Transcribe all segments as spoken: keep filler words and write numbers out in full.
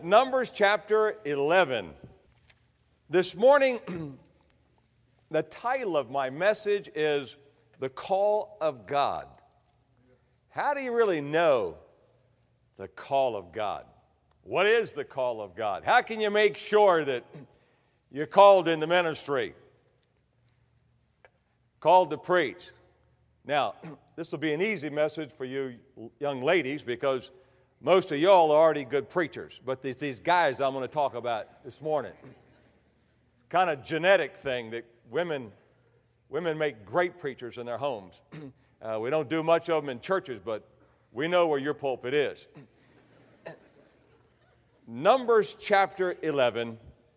Numbers chapter eleven. This morning, the title of my message is The Call of God. How do you really know the call of God? What is the call of God? How can you make sure that you're called in the ministry? Called to preach. Now, this will be an easy message for you young ladies because most of y'all are already good preachers, but these, these guys I'm going to talk about this morning. It's kind of genetic thing that women women make great preachers in their homes. Uh, we don't do much of them in churches, but we know where your pulpit is. Numbers chapter eleven,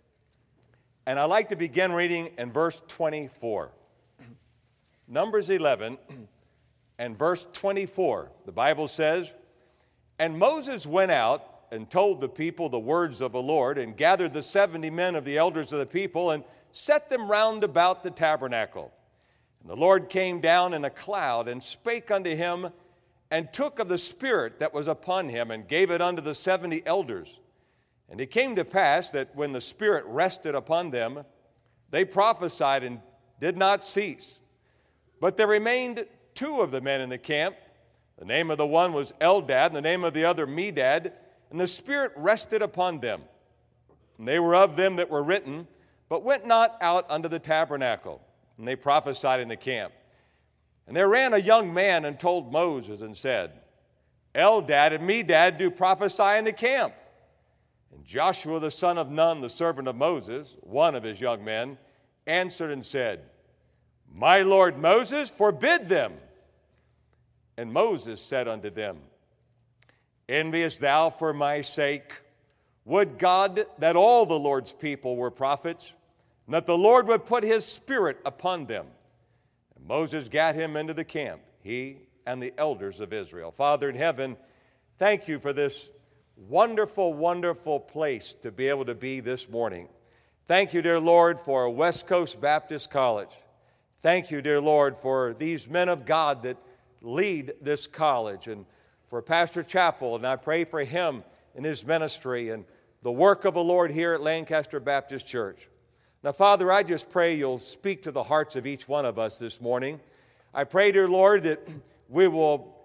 and I like to begin reading in verse twenty-four. Numbers eleven and verse twenty-four. The Bible says, "And Moses went out and told the people the words of the Lord, and gathered the seventy men of the elders of the people, and set them round about the tabernacle. And the Lord came down in a cloud, and spake unto him, and took of the Spirit that was upon him, and gave it unto the seventy elders. And it came to pass that when the Spirit rested upon them, they prophesied and did not cease. But there remained two of the men in the camp. The name of the one was Eldad, and the name of the other Medad, and the Spirit rested upon them. And they were of them that were written, but went not out unto the tabernacle. And they prophesied in the camp. And there ran a young man and told Moses and said, Eldad and Medad do prophesy in the camp. And Joshua the son of Nun, the servant of Moses, one of his young men, answered and said, My lord Moses, forbid them. And Moses said unto them, Enviest thou for my sake? Would God that all the Lord's people were prophets, and that the Lord would put his Spirit upon them. And Moses gat him into the camp, he and the elders of Israel. Father in heaven, thank you for this wonderful, wonderful place to be able to be this morning. Thank you, dear Lord, for West Coast Baptist College. Thank you, dear Lord, for these men of God that lead this college, and for Pastor Chappell, and I pray for him and his ministry and the work of the Lord here at Lancaster Baptist Church. Now, Father, I just pray you'll speak to the hearts of each one of us this morning. I pray, dear Lord, that we will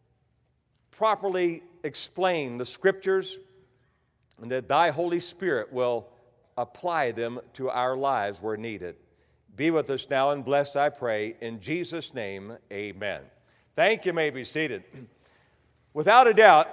properly explain the Scriptures and that thy Holy Spirit will apply them to our lives where needed. Be with us now and bless, I pray, in Jesus' name, amen. Thank you. You may be seated. Without a doubt,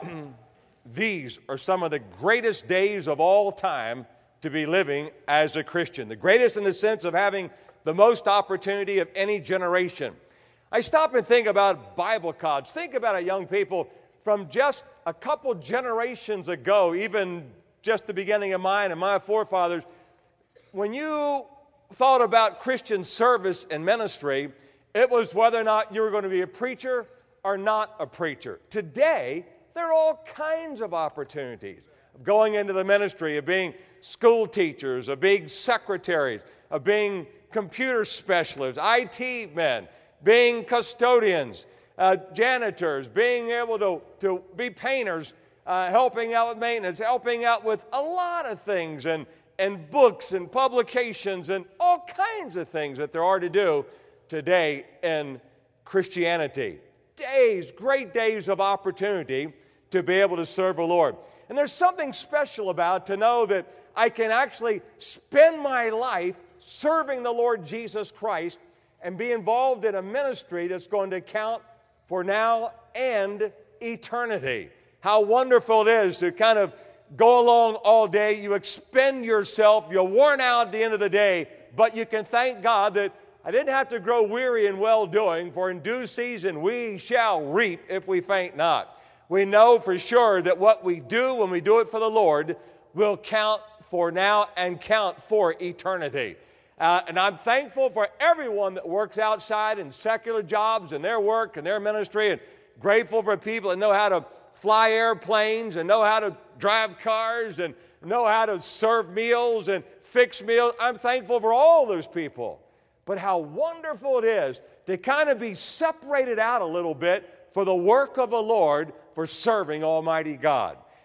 these are some of the greatest days of all time to be living as a Christian. The greatest in the sense of having the most opportunity of any generation. I stop and think about Bible college. Think about it, young people, from just a couple generations ago, even just the beginning of mine and my forefathers. When you thought about Christian service and ministry, it was whether or not you were going to be a preacher or not a preacher. Today, there are all kinds of opportunities of going into the ministry, of being school teachers, of being secretaries, of being computer specialists, I T men, being custodians, uh, janitors, being able to, to be painters, uh, helping out with maintenance, helping out with a lot of things, and, and books and publications and all kinds of things that there are to do today in Christianity. Days, great days of opportunity to be able to serve the Lord. And there's something special about to know that I can actually spend my life serving the Lord Jesus Christ and be involved in a ministry that's going to count for now and eternity. How wonderful it is to kind of go along all day. You expend yourself, you're worn out at the end of the day, but you can thank God that I didn't have to grow weary in well-doing, for in due season we shall reap if we faint not. We know for sure that what we do when we do it for the Lord will count for now and count for eternity. Uh, and I'm thankful for everyone that works outside in secular jobs and their work and their ministry, and grateful for people that know how to fly airplanes and know how to drive cars and know how to serve meals and fix meals. I'm thankful for all those people. But how wonderful it is to kind of be separated out a little bit for the work of the Lord, for serving Almighty God.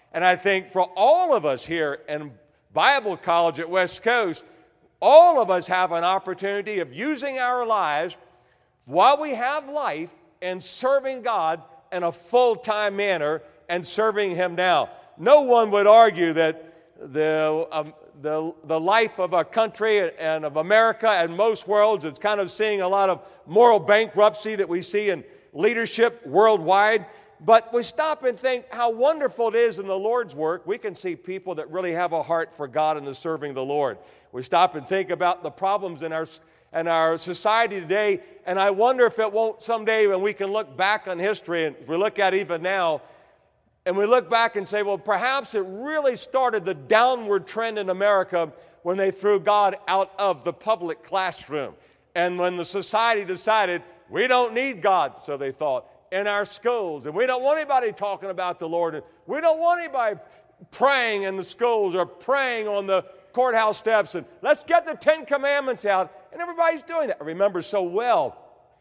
And I think for all of us here in Bible College at West Coast, all of us have an opportunity of using our lives while we have life and serving God in a full-time manner and serving Him now. No one would argue that the, um, the, the life of a country and of America and most worlds is kind of seeing a lot of moral bankruptcy that we see in leadership worldwide. But we stop and think how wonderful it is in the Lord's work. We can see people that really have a heart for God and the serving the Lord. We stop and think about the problems in our, in our society today, and I wonder if it won't someday when we can look back on history, and we look at even now, and we look back and say, well, perhaps it really started the downward trend in America when they threw God out of the public classroom. And when the society decided, we don't need God, so they thought, in our schools. And we don't want anybody talking about the Lord. And we don't want anybody praying in the schools or praying on the courthouse steps. And let's get the Ten Commandments out. And everybody's doing that. I remember so well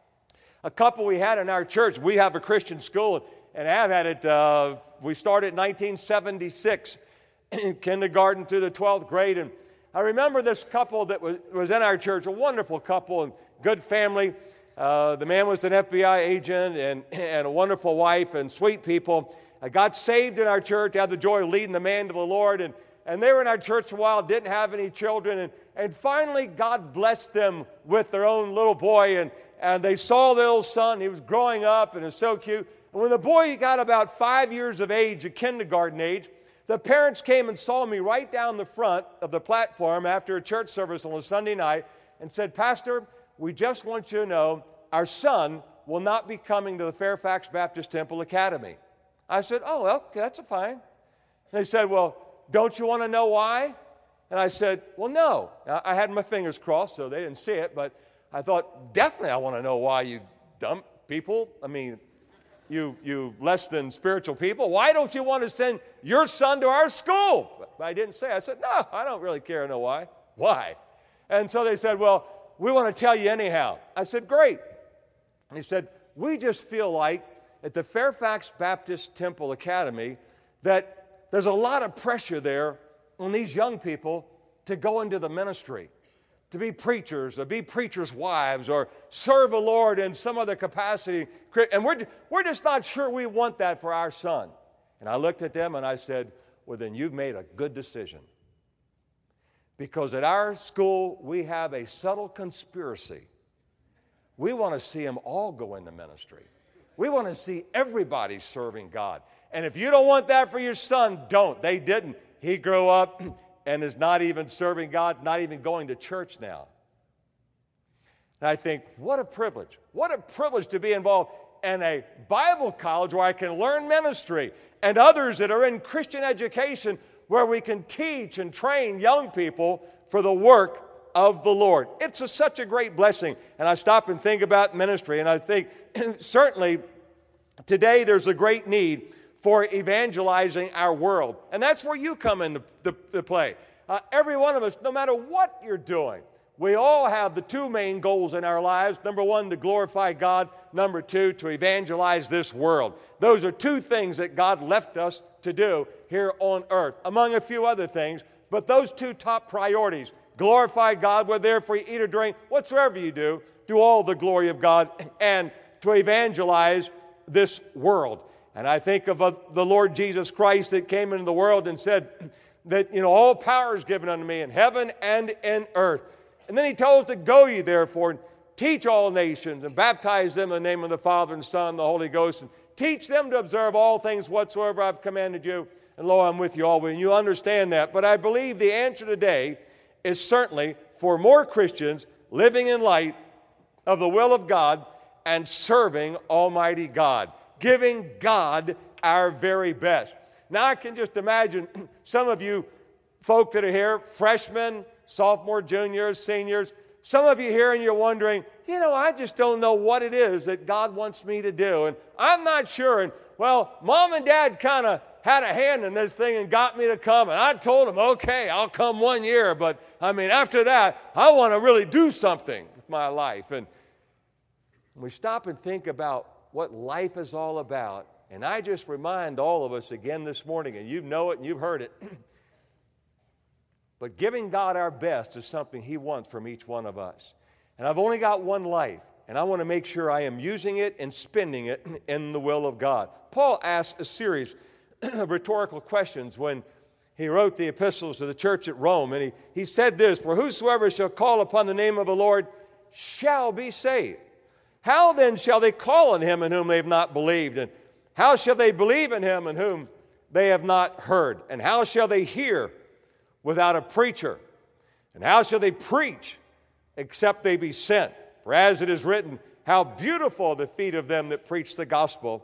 a couple we had in our church. We have a Christian school, and have had it. Uh, we started in nineteen seventy-six, in kindergarten through the twelfth grade. And I remember this couple that was, was in our church, a wonderful couple and good family. Uh, the man was an F B I agent and, and a wonderful wife and sweet people. I got saved in our church, had the joy of leading the man to the Lord. And, and they were in our church for a while, didn't have any children. And, and finally, God blessed them with their own little boy. And, and they saw their little son. He was growing up and it was so cute. And when the boy got about five years of age, a kindergarten age, the parents came and saw me right down the front of the platform after a church service on a Sunday night and said, Pastor, we just want you to know our son will not be coming to the Fairfax Baptist Temple Academy. I said, oh, well, okay, that's fine. And they said, well, don't you want to know why? And I said, well, no. Now, I had my fingers crossed, so they didn't see it, but I thought, definitely I want to know why, you dumb people. I mean, you, you less than spiritual people. Why don't you want to send your son to our school? But I didn't say. I said, no, I don't really care to know why. Why? And so they said, well, we want to tell you anyhow. I said, great. And he said, we just feel like at the Fairfax Baptist Temple Academy that there's a lot of pressure there on these young people to go into the ministry, to be preachers or be preachers' wives or serve the Lord in some other capacity. And we're, we're just not sure we want that for our son. And I looked at them and I said, well, then you've made a good decision. Because at our school, we have a subtle conspiracy. We want to see them all go into ministry. We want to see everybody serving God. And if you don't want that for your son, don't. They didn't. He grew up and is not even serving God, not even going to church now. And I think, what a privilege. What a privilege to be involved in a Bible college where I can learn ministry, and others that are in Christian education where we can teach and train young people for the work of the Lord. It's a, such a great blessing. And I stop and think about ministry, and I think certainly today there's a great need for evangelizing our world. And that's where you come into the, the play. Uh, every one of us, no matter what you're doing, we all have the two main goals in our lives. Number one, to glorify God. Number two, to evangelize this world. Those are two things that God left us to do here on earth, among a few other things. But those two top priorities, glorify God, whether therefore you eat or drink, whatsoever you do, do all the glory of God, and to evangelize this world. And I think of uh, the Lord Jesus Christ that came into the world and said that, you know, all power is given unto me in heaven and in earth. And then he told us to go ye therefore and teach all nations and baptize them in the name of the Father and Son and the Holy Ghost, and teach them to observe all things whatsoever I've commanded you. And lo, I'm with you always. And you understand that. But I believe the answer today is certainly for more Christians living in light of the will of God and serving Almighty God, giving God our very best. Now I can just imagine some of you folk that are here, freshmen, sophomore, juniors, seniors, some of you here and you're wondering, you know, I just don't know what it is that God wants me to do. And I'm not sure. And well, mom and dad kind of had a hand in this thing and got me to come. And I told them, okay, I'll come one year. But I mean, after that, I want to really do something with my life. And we stop and think about what life is all about. And I just remind all of us again this morning, and you know it and you've heard it, but giving God our best is something He wants from each one of us. And I've only got one life, and I want to make sure I am using it and spending it in the will of God. Paul asked a series of rhetorical questions when he wrote the epistles to the church at Rome, and he, he said this, "For whosoever shall call upon the name of the Lord shall be saved. How then shall they call on Him in whom they have not believed? And how shall they believe in Him in whom they have not heard? And how shall they hear without a preacher? And how shall they preach except they be sent? For as it is written, how beautiful are the feet of them that preach the gospel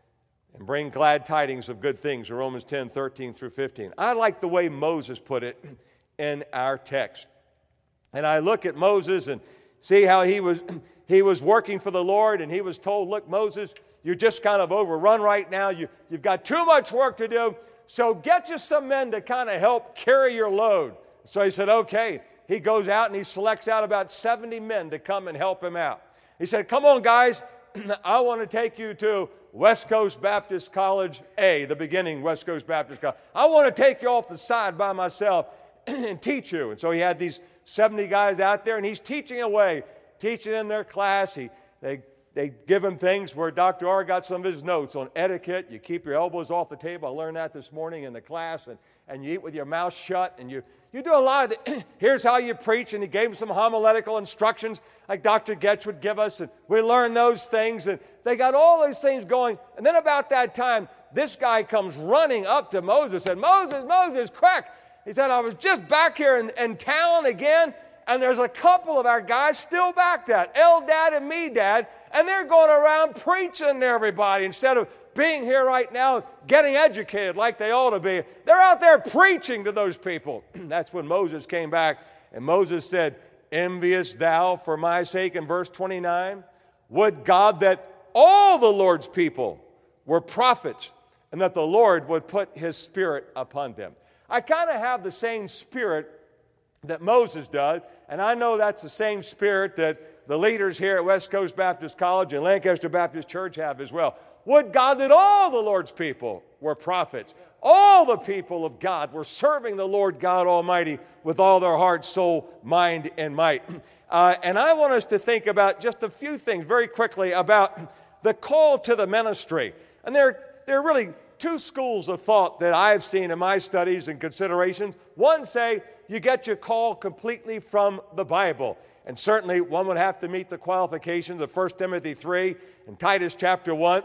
and bring glad tidings of good things," in Romans ten, thirteen through fifteen. I like the way Moses put it in our text. And I look at Moses and see how he was, he was working for the Lord, and he was told, "Look, Moses, you're just kind of overrun right now. You, you've got too much work to do, so get you some men to kind of help carry your load." So he said, okay. He goes out and he selects out about seventy men to come and help him out. He said, "Come on, guys, I want to take you to West Coast Baptist College A, the beginning West Coast Baptist College. I want to take you off the side by myself and teach you." And so he had these seventy guys out there, and he's teaching away, teaching in their class. He, they, they give him things where Doctor R got some of his notes on etiquette. You keep your elbows off the table. I learned that this morning in the class. And, and you eat with your mouth shut, and you, you do a lot of the, here's how you preach. And he gave him some homiletical instructions like Doctor Getch would give us, and we learned those things, and they got all these things going. And then about that time, this guy comes running up to Moses and said, "Moses, Moses, quick." He said, "I was just back here in, in town again, and there's a couple of our guys still back there, Eldad and Medad, and they're going around preaching to everybody instead of being here right now getting educated like they ought to be. They're out there preaching to those people." That's when Moses came back, and Moses said, "Enviest thou for my sake," in verse twenty-nine, "would God that all the Lord's people were prophets, and that the Lord would put His Spirit upon them." I kind of have the same spirit that Moses does, and I know that's the same spirit that the leaders here at West Coast Baptist College and Lancaster Baptist Church have as well. Would God that all the Lord's people were prophets. All the people of God were serving the Lord God Almighty with all their heart, soul, mind, and might. Uh, and I want us to think about just a few things very quickly about the call to the ministry. And there, there are really two schools of thought that I've seen in my studies and considerations. One say you get your call completely from the Bible. And certainly one would have to meet the qualifications of First Timothy three and Titus chapter one.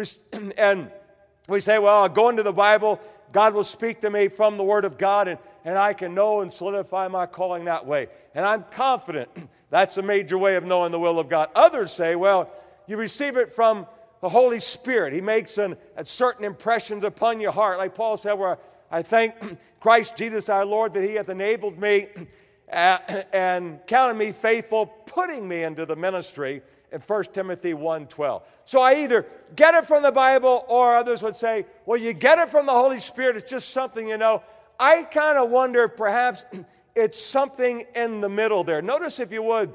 And we say, well, I'll go into the Bible, God will speak to me from the Word of God, and, and I can know and solidify my calling that way. And I'm confident that's a major way of knowing the will of God. Others say, well, you receive it from the Holy Spirit. He makes an, a certain impressions upon your heart. Like Paul said, where I thank Christ Jesus our Lord that He hath enabled me uh, and counted me faithful, putting me into the ministry in First Timothy one twelve. So I either get it from the Bible, or others would say, well, you get it from the Holy Spirit. It's just something you know. I kind of wonder if perhaps it's something in the middle there. Notice, if you would,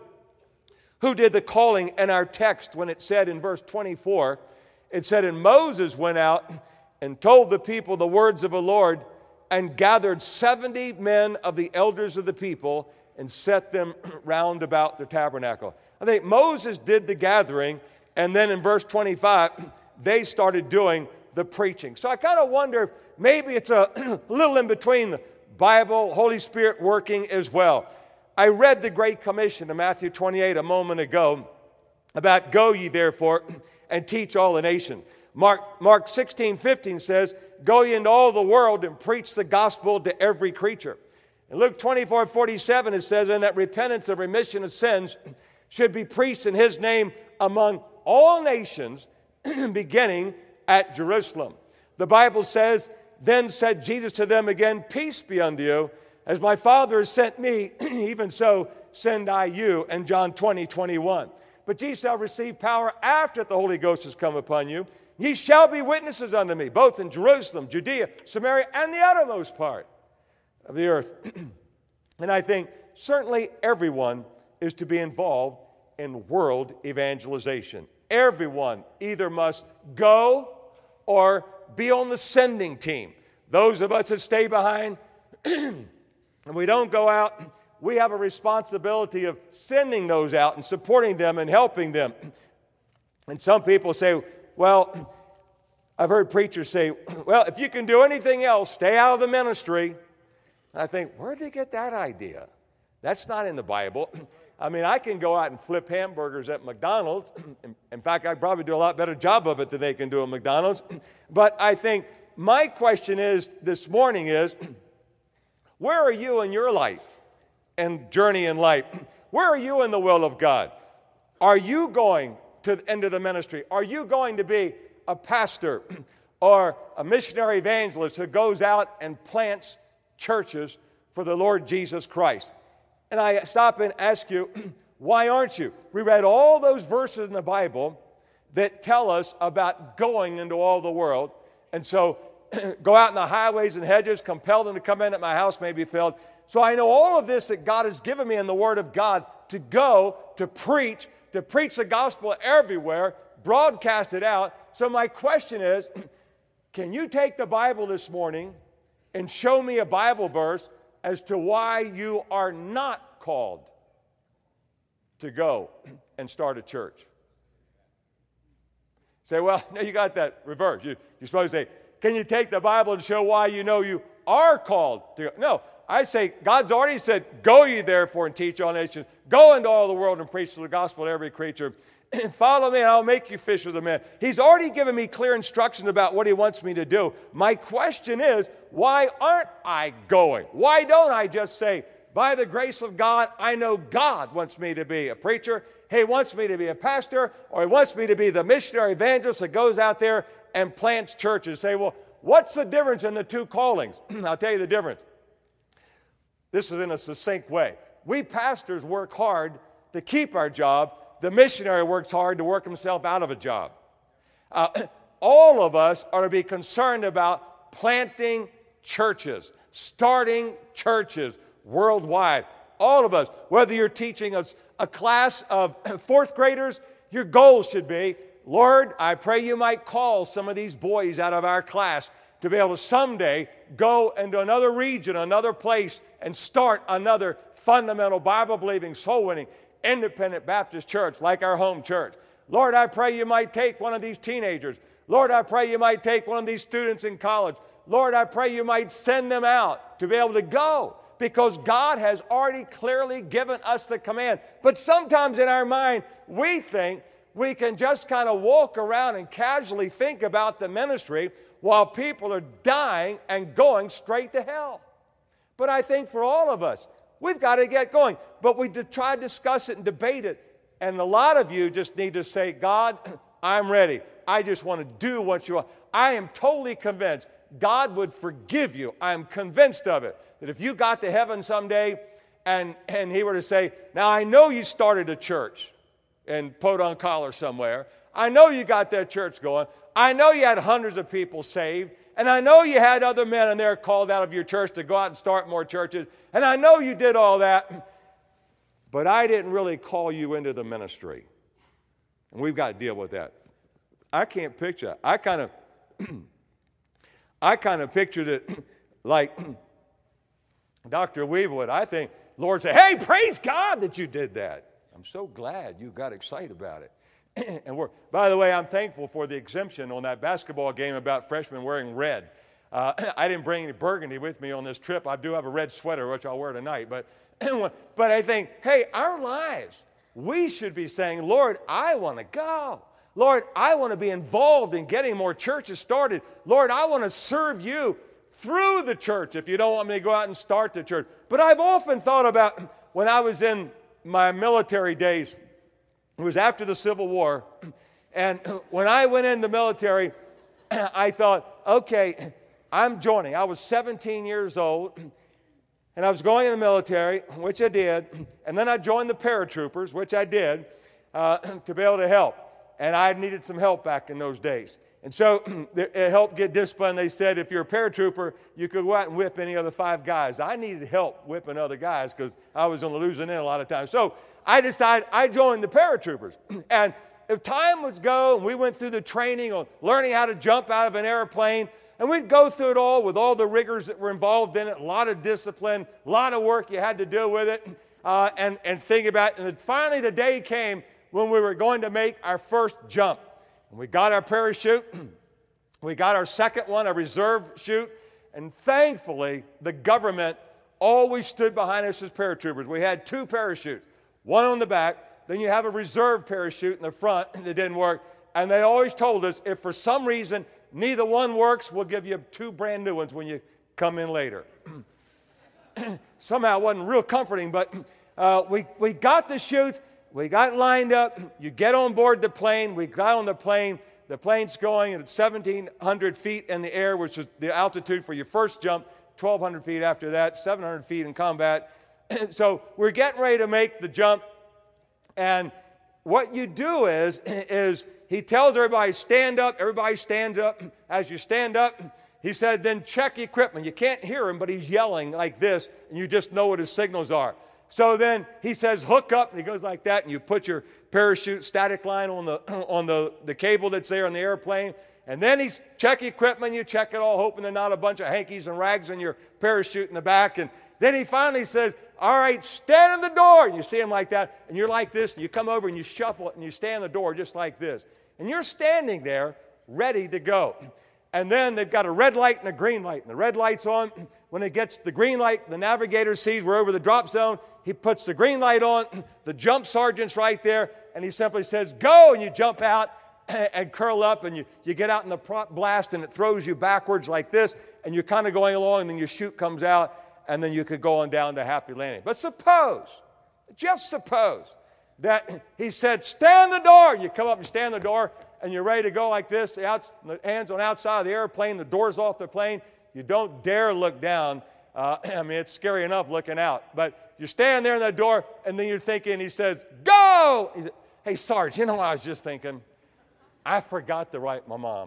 who did the calling in our text when it said in verse twenty-four, it said, "And Moses went out and told the people the words of the Lord, and gathered seventy men of the elders of the people, and set them round about the tabernacle." I think Moses did the gathering, and then in verse twenty-five, they started doing the preaching. So I kind of wonder if maybe it's a little in between the Bible, Holy Spirit working as well. I read the Great Commission in Matthew twenty-eight a moment ago about "Go ye therefore and teach all the nations." Mark, Mark sixteen fifteen says, "Go ye into all the world and preach the gospel to every creature." In Luke twenty-four forty-seven it says, "And that repentance and remission of sins should be preached in His name among all nations, beginning at Jerusalem." The Bible says, "Then said Jesus to them again, Peace be unto you. As my Father has sent me, even so send I you." In John twenty twenty-one. "But ye shall receive power after the Holy Ghost has come upon you. Ye shall be witnesses unto me, both in Jerusalem, Judea, Samaria, and the uttermost part of the earth." And I think certainly everyone is to be involved in world evangelization. Everyone either must go or be on the sending team. Those of us that stay behind and we don't go out, we have a responsibility of sending those out and supporting them and helping them. And some people say, well, I've heard preachers say, well, if you can do anything else, stay out of the ministry. And I think, where did they get that idea? That's not in the Bible. I mean, I can go out and flip hamburgers at McDonald's. In fact, I probably do a lot better job of it than they can do at McDonald's. But I think my question is this morning is, where are you in your life and journey in life? Where are you in the will of God? Are you going to the end of the ministry? Are you going to be a pastor or a missionary evangelist who goes out and plants churches for the Lord Jesus Christ? And I stop and ask you, why aren't you? We read all those verses in the Bible that tell us about going into all the world. And so go out in the highways and hedges, compel them to come in that my house may be filled. So I know all of this that God has given me in the Word of God to go, to preach, to preach the gospel everywhere, broadcast it out. So my question is, can you take the Bible this morning and show me a Bible verse as to why you are not called to go and start a church? Say, well, no, you got that reversed. You, you're supposed to say, can you take the Bible and show why you know you are called to go? No, I say, God's already said, go ye therefore and teach all nations. Go into all the world and preach the gospel to every creature. Follow me and I'll make you fishers of men. He's already given me clear instructions about what he wants me to do. My question is, why aren't I going? Why don't I just say, by the grace of God, I know God wants me to be a preacher. He wants me to be a pastor, or he wants me to be the missionary evangelist that goes out there and plants churches. Say, well, what's the difference in the two callings? I'll tell you the difference. This is in a succinct way. We pastors work hard to keep our job. The missionary works hard to work himself out of a job. Uh, all of us are to be concerned about planting churches, starting churches worldwide. All of us, whether you're teaching us a class of fourth graders, your goal should be, Lord, I pray you might call some of these boys out of our class to be able to someday go into another region, another place, and start another fundamental Bible-believing, soul-winning, independent Baptist church like our home church. Lord, I pray you might take one of these teenagers. Lord, I pray you might take one of these students in college. Lord, I pray you might send them out to be able to go, because God has already clearly given us the command. But sometimes in our mind, we think we can just kind of walk around and casually think about the ministry while people are dying and going straight to hell. But I think for all of us, we've got to get going. But we try to discuss it and debate it. And a lot of you just need to say, God, I'm ready. I just want to do what you want. I am totally convinced God would forgive you. I'm convinced of it. That if you got to heaven someday and, and he were to say, now I know you started a church in Podunk Collar somewhere. I know you got that church going. I know you had hundreds of people saved. And I know you had other men in there called out of your church to go out and start more churches. And I know you did all that. But I didn't really call you into the ministry. And we've got to deal with that. I can't picture. I kind of, I kind of pictured it like Doctor Weavewood. I think Lord said, hey, praise God that you did that. I'm so glad you got excited about it. And we're, by the way, I'm thankful for the exemption on that basketball game about freshmen wearing red. Uh, I didn't bring any burgundy with me on this trip. I do have a red sweater, which I'll wear tonight. But, but I think, hey, our lives, we should be saying, Lord, I want to go. Lord, I want to be involved in getting more churches started. Lord, I want to serve you through the church if you don't want me to go out and start the church. But I've often thought about when I was in my military days. It was after the Civil War, and when I went in the military, I thought, okay, I'm joining. I was seventeen years old, and I was going in the military, which I did, and then I joined the paratroopers, which I did, uh, to be able to help. And I needed some help back in those days. And so it helped get discipline. They said if you're a paratrooper, you could go out and whip any other five guys. I needed help whipping other guys because I was on the losing end a lot of times. So I decided I joined the paratroopers. And if time would go and we went through the training on learning how to jump out of an airplane, and we'd go through it all with all the rigors that were involved in it, a lot of discipline, a lot of work you had to do with it, uh, and, and think about it. And then finally the day came when we were going to make our first jump. And we got our parachute. We got our second one, a reserve chute. And thankfully, the government always stood behind us as paratroopers. We had two parachutes, one on the back, then you have a reserve parachute in the front that didn't work. And they always told us, if for some reason neither one works, we'll give you two brand new ones when you come in later. Somehow it wasn't real comforting, but uh, we, we got the chutes, we got lined up, you get on board the plane, we got on the plane, the plane's going at seventeen hundred feet in the air, which is the altitude for your first jump, twelve hundred feet after that, seven hundred feet in combat. So we're getting ready to make the jump, and what you do is, is he tells everybody, stand up, everybody stands up. As you stand up, he said, then check equipment. You can't hear him, but he's yelling like this, and you just know what his signals are. So then he says, hook up, and he goes like that, and you put your parachute static line on the on the, the cable that's there on the airplane. And then he's check equipment, you check it all, hoping there's not a bunch of hankies and rags in your parachute in the back. And then he finally says, all right, stand in the door. And you see him like that, and you're like this, and you come over and you shuffle it, and you stand in the door just like this. And you're standing there ready to go. And then they've got a red light and a green light. And the red light's on. When it gets the green light, the navigator sees we're over the drop zone. He puts the green light on. The jump sergeant's right there. And he simply says, go! And you jump out and curl up. And you, you get out in the prop blast, and it throws you backwards like this. And you're kind of going along, and then your chute comes out. And then you could go on down to happy landing. But suppose, just suppose, that he said, stand the door. You come up and stand the door, and you're ready to go like this, the, outs, the hands on the outside of the airplane, the door's off the plane. You don't dare look down. Uh, I mean, it's scary enough looking out. But you're standing there in that door, and then you're thinking, he says, go! He said, hey, Sarge, you know what I was just thinking? I forgot to write my mom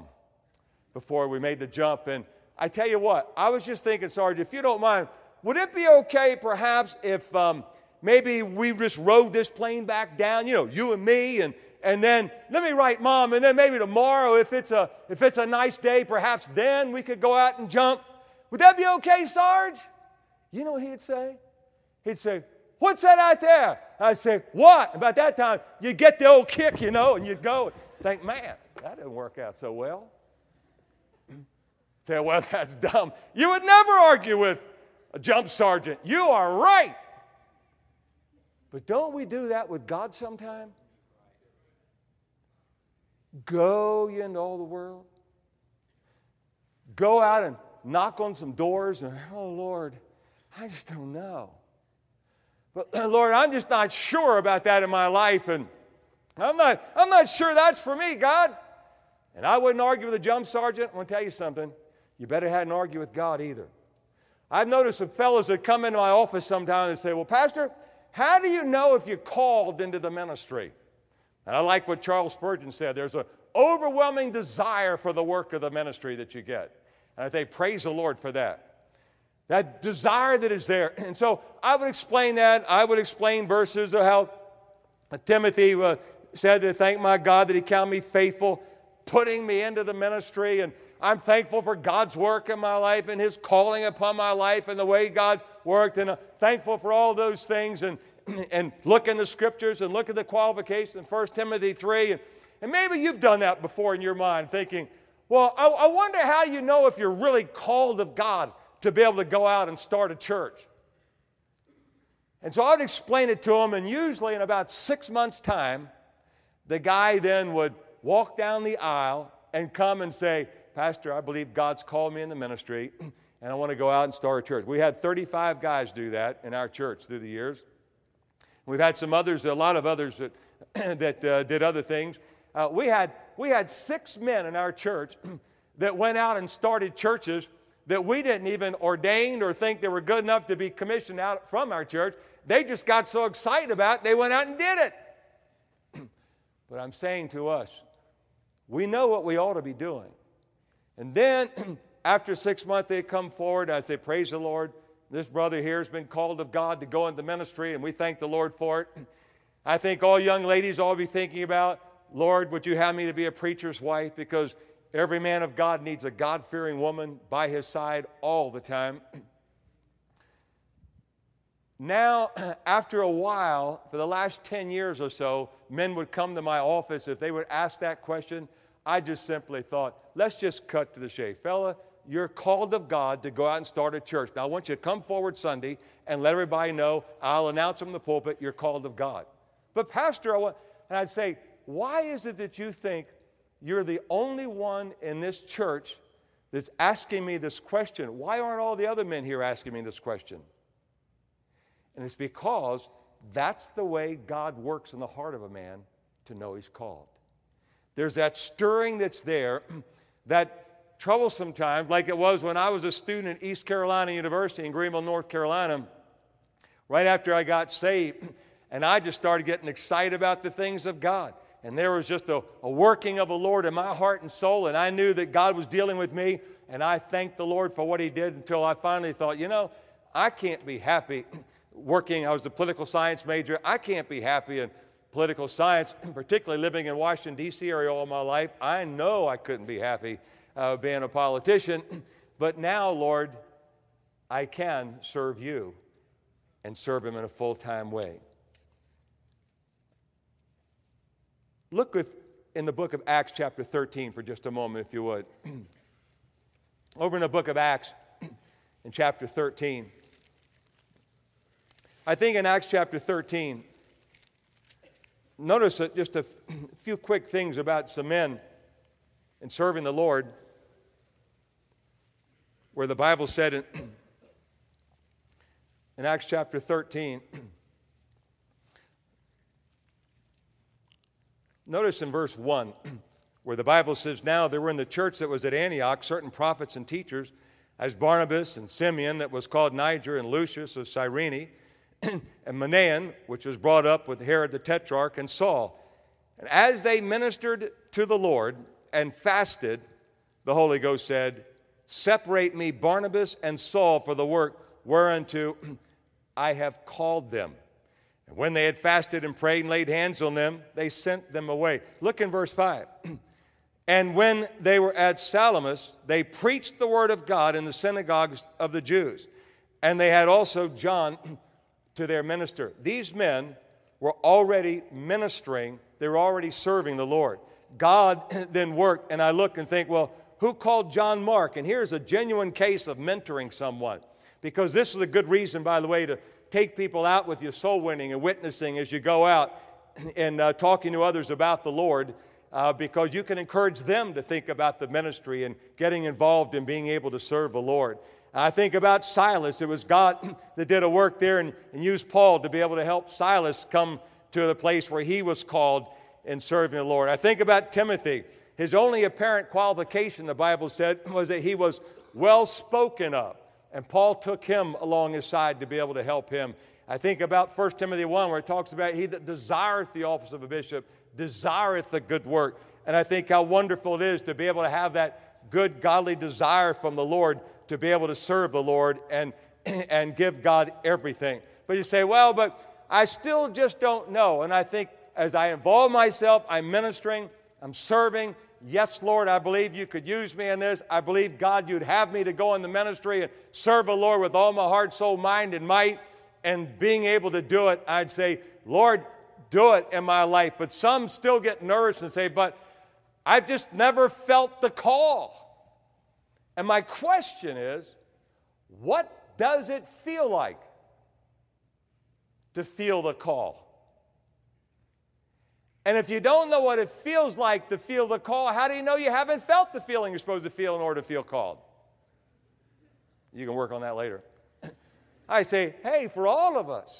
before we made the jump. And I tell you what, I was just thinking, Sarge, if you don't mind, would it be okay perhaps if um, maybe we just rode this plane back down, you know, you and me, and, and then let me write Mom, and then maybe tomorrow, if it's, a, if it's a nice day, perhaps then we could go out and jump. Would that be okay, Sarge? You know what he'd say? He'd say, what's that out there? I'd say, what? About that time, you'd get the old kick, you know, and you'd go and think, man, that didn't work out so well. Say, well, that's dumb. You would never argue with a jump sergeant. You are right. But don't we do that with God sometime? Go ye into all the world. Go out and knock on some doors and, oh, Lord, I just don't know. But, Lord, I'm just not sure about that in my life, and I'm not, I'm not sure that's for me, God. And I wouldn't argue with a jump sergeant. I want to tell you something. You better hadn't argue with God either. I've noticed some fellows that come into my office sometimes and say, well, Pastor, how do you know if you're called into the ministry? And I like what Charles Spurgeon said. There's an overwhelming desire for the work of the ministry that you get. And I think, praise the Lord for that. That desire that is there. And so I would explain that. I would explain verses of how Timothy uh, said to thank my God that he counted me faithful, putting me into the ministry. And I'm thankful for God's work in my life and his calling upon my life and the way God worked. And I'm thankful for all those things. And, and look in the scriptures and look at the qualifications in First Timothy three. And, and maybe you've done that before in your mind, thinking, well, I, I wonder how you know if you're really called of God to be able to go out and start a church. And so I'd explain it to him, and usually in about six months' time, the guy then would walk down the aisle and come and say, Pastor, I believe God's called me in the ministry, and I want to go out and start a church. We had thirty-five guys do that in our church through the years. We've had some others, a lot of others that, that uh, did other things. Uh, we had, we had six men in our church that went out and started churches that we didn't even ordain or think they were good enough to be commissioned out from our church. They just got so excited about it, they went out and did it. But I'm saying to us, we know what we ought to be doing. And then, after six months, they come forward. I say, praise the Lord. This brother here has been called of God to go into ministry, and we thank the Lord for it. I think all young ladies ought to be thinking about, Lord, would you have me to be a preacher's wife? Because every man of God needs a God-fearing woman by his side all the time. Now, after a while, for the last ten years or so, men would come to my office. If they would ask that question, I just simply thought, let's just cut to the chase. Fella, you're called of God to go out and start a church. Now, I want you to come forward Sunday and let everybody know. I'll announce from the pulpit, you're called of God. But Pastor, I want, and I'd say, why is it that you think you're the only one in this church that's asking me this question? Why aren't all the other men here asking me this question? And it's because that's the way God works in the heart of a man to know he's called. There's that stirring that's there, that troublesome time, like it was when I was a student at East Carolina University in Greenville, North Carolina, right after I got saved, and I just started getting excited about the things of God. And there was just a, a working of the Lord in my heart and soul, and I knew that God was dealing with me, and I thanked the Lord for what he did until I finally thought, you know, I can't be happy working. I was a political science major. I can't be happy in political science, particularly living in Washington, D C area all my life. I know I couldn't be happy uh, being a politician. But now, Lord, I can serve you and serve him in a full-time way. Look with, in the book of Acts chapter thirteen for just a moment, if you would. Over in the book of Acts, in chapter thirteen, I think in Acts chapter thirteen, notice just a few quick things about some men in serving the Lord, where the Bible said in, in Acts chapter thirteen, notice in verse one, where the Bible says, now there were in the church that was at Antioch certain prophets and teachers, as Barnabas and Simeon, that was called Niger, and Lucius of Cyrene, and Manaen, which was brought up with Herod the Tetrarch, and Saul. And as they ministered to the Lord and fasted, the Holy Ghost said, separate me Barnabas and Saul for the work whereunto I have called them. And when they had fasted and prayed and laid hands on them, they sent them away. Look in verse five. And when they were at Salamis, they preached the word of God in the synagogues of the Jews. And they had also John to their minister. These men were already ministering. They were already serving the Lord. God then worked, and I look and think, well, who called John Mark? And here's a genuine case of mentoring someone. Because this is a good reason, by the way, to take people out with you soul winning and witnessing as you go out and uh, talking to others about the Lord, uh, because you can encourage them to think about the ministry and getting involved in being able to serve the Lord. I think about Silas. It was God that did a work there and, and used Paul to be able to help Silas come to the place where he was called in serving the Lord. I think about Timothy. His only apparent qualification, the Bible said, was that he was well spoken of. And Paul took him along his side to be able to help him. I think about First Timothy one, where it talks about he that desireth the office of a bishop, desireth the good work. And I think how wonderful it is to be able to have that good, godly desire from the Lord to be able to serve the Lord and, and give God everything. But you say, well, but I still just don't know. And I think as I involve myself, I'm ministering, I'm serving. Yes, Lord, I believe you could use me in this. I believe, God, you'd have me to go in the ministry and serve the Lord with all my heart, soul, mind, and might. And being able to do it, I'd say, Lord, do it in my life. But some still get nervous and say, but I've just never felt the call. And my question is, what does it feel like to feel the call? And if you don't know what it feels like to feel the call, how do you know you haven't felt the feeling you're supposed to feel in order to feel called? You can work on that later. I say, hey, for all of us,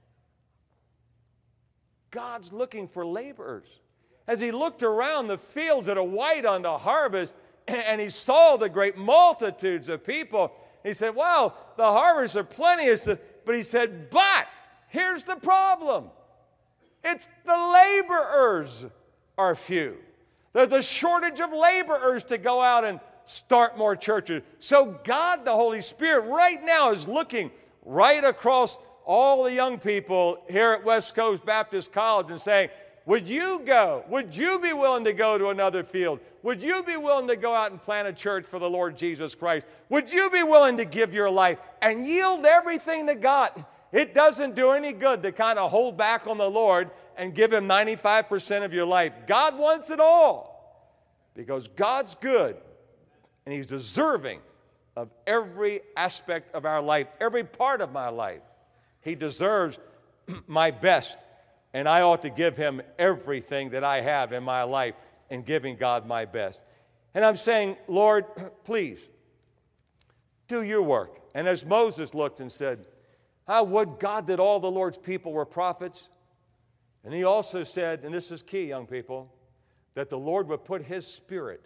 God's looking for laborers. As he looked around the fields that are white unto harvest, and he saw the great multitudes of people, he said, wow, the harvests are plenteous. But he said, but here's the problem. It's the laborers are few. There's a shortage of laborers to go out and start more churches. So God, the Holy Spirit, right now is looking right across all the young people here at West Coast Baptist College and saying, Would you go? Would you be willing to go to another field? Would you be willing to go out and plant a church for the Lord Jesus Christ? Would you be willing to give your life and yield everything to God? It doesn't do any good to kind of hold back on the Lord and give Him ninety-five percent of your life. God wants it all because God's good and He's deserving of every aspect of our life, every part of my life. He deserves my best, and I ought to give Him everything that I have in my life in giving God my best. And I'm saying, Lord, please, do your work. And as Moses looked and said, I would God that all the Lord's people were prophets. And he also said, and this is key, young people, that the Lord would put His Spirit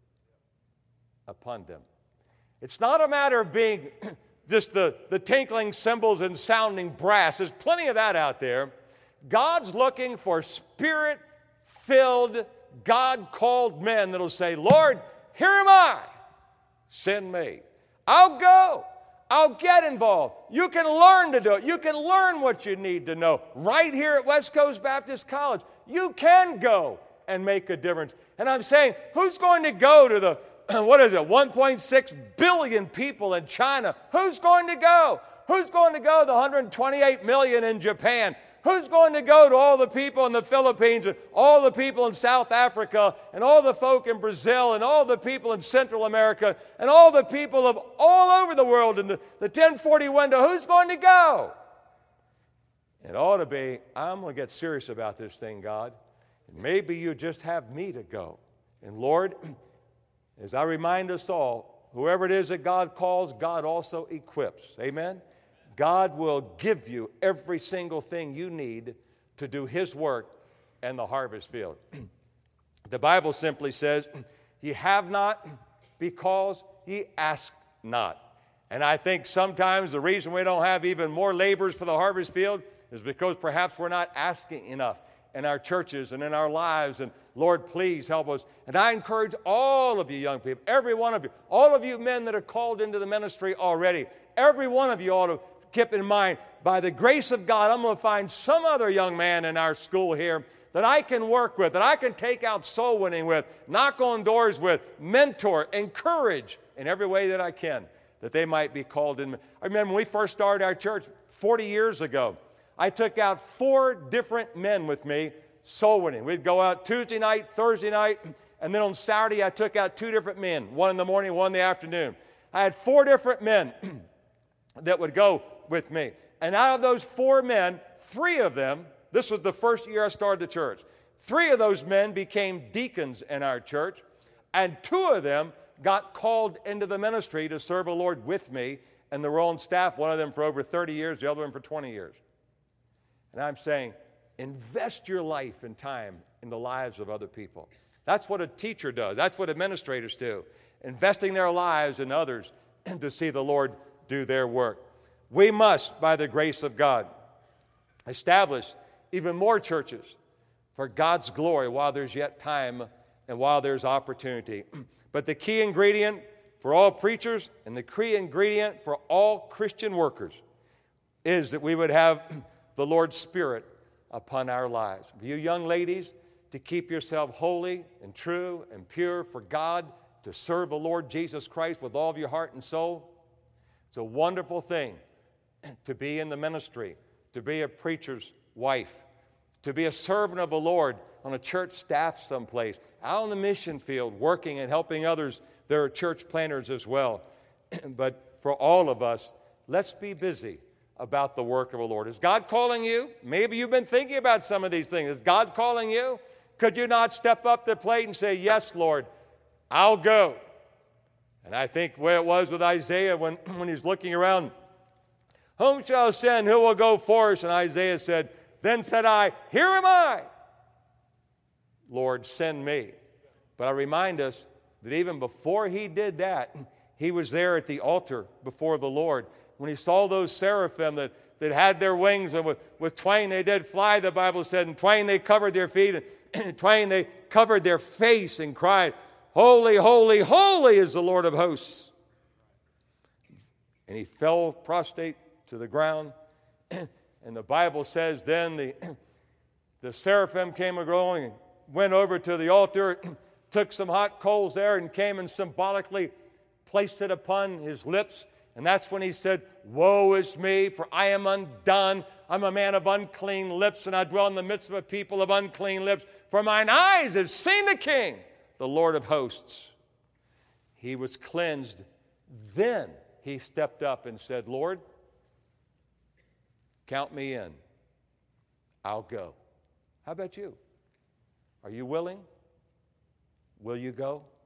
upon them. It's not a matter of being just the, the tinkling cymbals and sounding brass. There's plenty of that out there. God's looking for Spirit-filled, God-called men that'll say, Lord, here am I. Send me. I'll go. I'll get involved. You can learn to do it. You can learn what you need to know. Right here at West Coast Baptist College, you can go and make a difference. And I'm saying, who's going to go to the, what is it, one point six billion people in China? Who's going to go? Who's going to go to the one hundred twenty-eight million in Japan? Who's going to go to all the people in the Philippines and all the people in South Africa and all the folk in Brazil and all the people in Central America and all the people of all over the world in the, the ten forty window? Who's going to go? It ought to be, I'm going to get serious about this thing, God. And maybe you just have me to go. And Lord, as I remind us all, whoever it is that God calls, God also equips. Amen? God will give you every single thing you need to do His work in the harvest field. The Bible simply says, ye have not because ye ask not. And I think sometimes the reason we don't have even more laborers for the harvest field is because perhaps we're not asking enough in our churches and in our lives. And Lord, please help us. And I encourage all of you young people, every one of you, all of you men that are called into the ministry already, every one of you ought to keep in mind, by the grace of God, I'm going to find some other young man in our school here that I can work with, that I can take out soul winning with, knock on doors with, mentor, encourage in every way that I can, that they might be called in. I remember when we first started our church forty years ago, I took out four different men with me, soul winning. We'd go out Tuesday night, Thursday night, and then on Saturday I took out two different men, one in the morning, one in the afternoon. I had four different men that would go with me. And out of those four men, three of them, this was the first year I started the church, three of those men became deacons in our church, and two of them got called into the ministry to serve the Lord with me, and they were on staff, one of them for over thirty years, the other one for twenty years. And I'm saying, invest your life and time in the lives of other people. That's what a teacher does. That's what administrators do, investing their lives in others and to see the Lord do their work. We must, by the grace of God, establish even more churches for God's glory while there's yet time and while there's opportunity. But the key ingredient for all preachers and the key ingredient for all Christian workers is that we would have the Lord's Spirit upon our lives. For you young ladies, to keep yourself holy and true and pure for God, to serve the Lord Jesus Christ with all of your heart and soul. It's a wonderful thing to be in the ministry, to be a preacher's wife, to be a servant of the Lord on a church staff someplace, out in the mission field, working and helping others. There are church planters as well. But for all of us, let's be busy about the work of the Lord. Is God calling you? Maybe you've been thinking about some of these things. Is God calling you? Could you not step up to the plate and say, yes, Lord, I'll go? And I think where it was with Isaiah when, when he's looking around, whom shall I send? Who will go for us? And Isaiah said, then said I, here am I. Lord, send me. But I remind us that even before he did that, he was there at the altar before the Lord. When he saw those seraphim that, that had their wings, and with, with twain they did fly, the Bible said, and twain they covered their feet, and twain they covered their face and cried, holy, holy, holy is the Lord of hosts. And he fell prostrate to the ground. And the Bible says then the, The seraphim came along and went over to the altar, took some hot coals there and came and symbolically placed it upon his lips. And that's when he said, "Woe is me, for I am undone. I'm a man of unclean lips, and I dwell in the midst of a people of unclean lips. For mine eyes have seen the King, the Lord of hosts." He was cleansed. Then he stepped up and said, "Lord, count me in. I'll go." How about you? Are you willing? Will you go?